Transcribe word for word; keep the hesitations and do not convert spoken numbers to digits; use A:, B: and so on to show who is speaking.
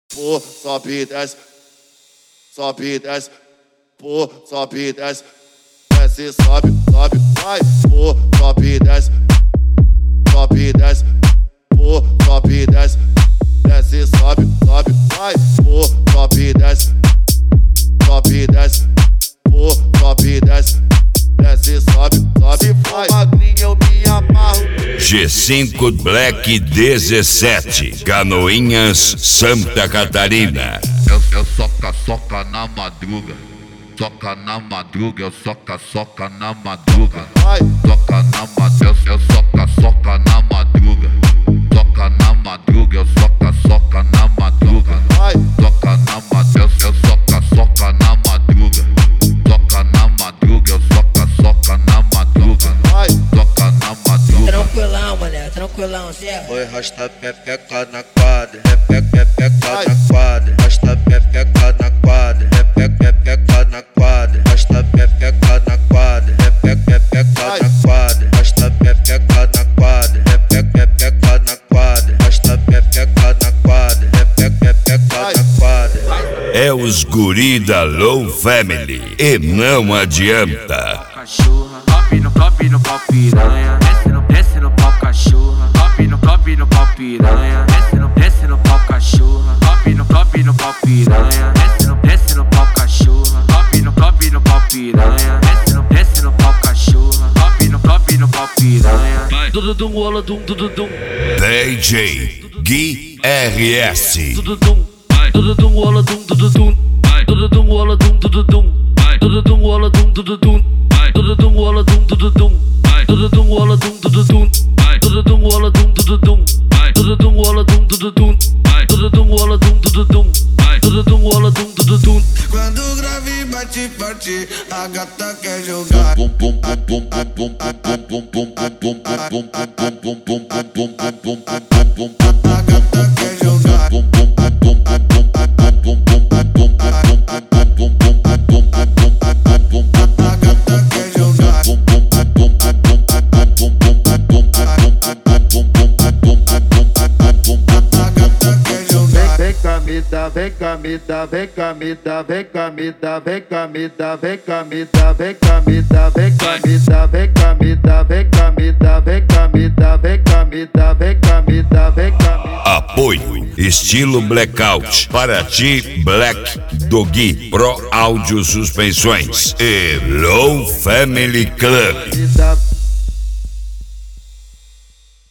A: pô, sobe e desce, sobe e desce, pô, sobe e desce, desce, sobe, sobe, vai, pô, sobe e desce, sobe e desce, pô, sobe e desce, desce, sobe, sobe, vai, pô, sobe e desce, sobe e desce, pô, sobe e desce, desce, sobe, sobe, vai, magrinho eu me amarro.
B: G cinco Black dezessete, Canoinhas, Santa Catarina.
C: Eu, eu soca, soca na madruga, soca na madruga, eu soca, soca na madruga, soca na madruga, eu soca, soca na madruga, soca na madruga, eu soca, soca na madruga, soca na madruga, eu soca, soca na madruga, soca na madruga, eu soca, soca na madruga, soca na madruga.
D: Tranquilão, mané, tranquilão, Zé.
E: Oi, rasta pepeca na quadra, repeca, pepeca na quadra, rasta pepeca na quadra, repeca, pepeca na quadra, rasta pepeca na quadra, repeca, pepeca na quadra, rasta pepeca na quadra, repeca, pepeca na quadra, rasta pepeca na quadra, repeca, pepeca na quadra.
B: É os guri da Low Family e não adianta.
F: Cachorra, cope no cope no pau piranha, desce no desce no pau cachorra, cope no cope no pau piranha, desce no desce no pau cachorra, cope no cope no pau piranha, desce no desce no pau cachorra, cope no cope no pau piranha, desce no desce no pau cachorra, cope no cope no pau piranha. Tudo dum rola dum tudo dum.
B: D J Gui R S.
F: Tudo dum, tudo dum rola dum tudo dum, tudo dum rola dum tudo dum, tudo dum rola dum tudo dum, tudo dum rola dum tudo dum, tudo dum rola dum tudo dum, tudo dum rola dum tudo dum, tudo dum rola dum tudo dum, tudo dum rola dum tudo dum, tudo dum rola dum tudo dum.
G: Quando o grave bate forte, a gata quer jogar.
C: Bum bum bum bum bum bum bum bum bum bum bum bum bum bum bum bum bum bum.
G: A gata quer jogar.
C: Bum bum bum bum bum bum bum bum bum bum bum bum bum.
G: A gata quer jogar.
C: Bum bum bum bum bum bum bum bum
G: A gata quer jogar.
H: Vem cá me dá, vem cá me dá, vem cá me dá, vem cá me dá, vem cá me dá, vem cá me dá, vem cá me dá, vem cá me dá, vem cá me dá, vem cá me dá, vem cá me dá, vem cá me dá, vem cá me dá, vem cá me dá.
B: Apoio Estilo Blackout, Paraty Black Doggy, Pro Áudio Suspensões e Low Family Club.
H: Me dá